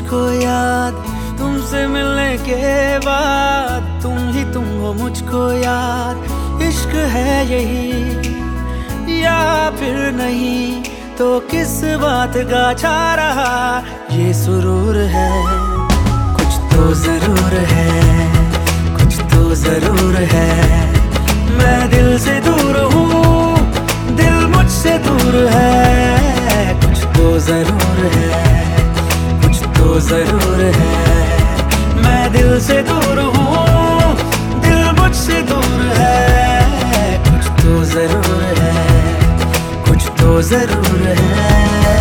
मुझको याद, तुमसे मिलने के बाद तुम हो मुझको याद। इश्क है यही या फिर नहीं, तो किस बात का छा रहा ये सुरूर है। कुछ तो जरूर है, कुछ तो जरूर है। मैं दिल से दूर हूँ, दिल मुझसे दूर है। कुछ तो जरूर है, कुछ तो जरूर है। मैं दिल से दूर हूँ, दिल मुझसे दूर है। कुछ तो जरूर है, कुछ तो जरूर है।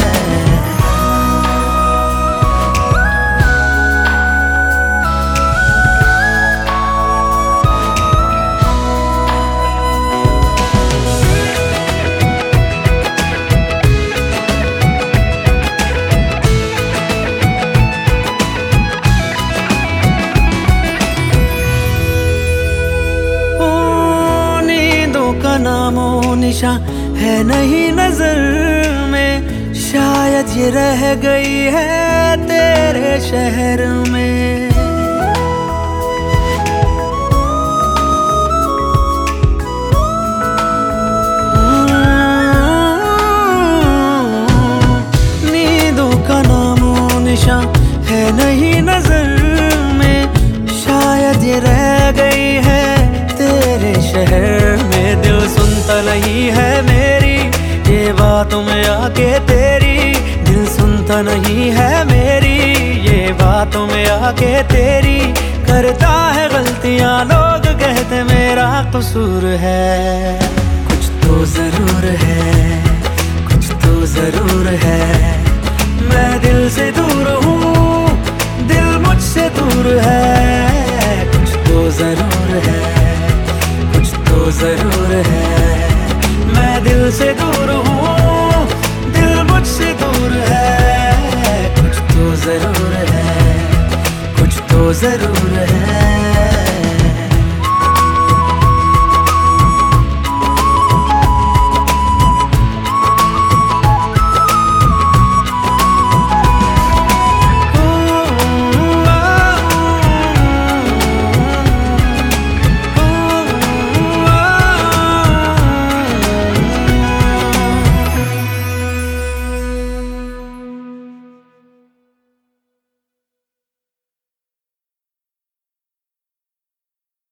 का नामो निशा है नहीं नजर में, शायद ये रह गई है तेरे शहर में। नींदों का नामो निशा है नहीं नजर में, शायद ये रह गई है तेरे शहर में। दिल सुनता नहीं है मेरी ये बातों में आके तेरी, दिल सुनता नहीं है मेरी ये बातों में आके तेरी। करता है गलतियां, लोग कहते मेरा कसूर है। कुछ तो जरूर है, कुछ तो जरूर है। मैं दिल से दूर हूँ, दिल मुझसे दूर है। कुछ तो जरूर है, तो जरूर है। मैं दिल से दूर हूँ, दिल मुझसे दूर है। कुछ तो जरूर है, कुछ तो जरूर है।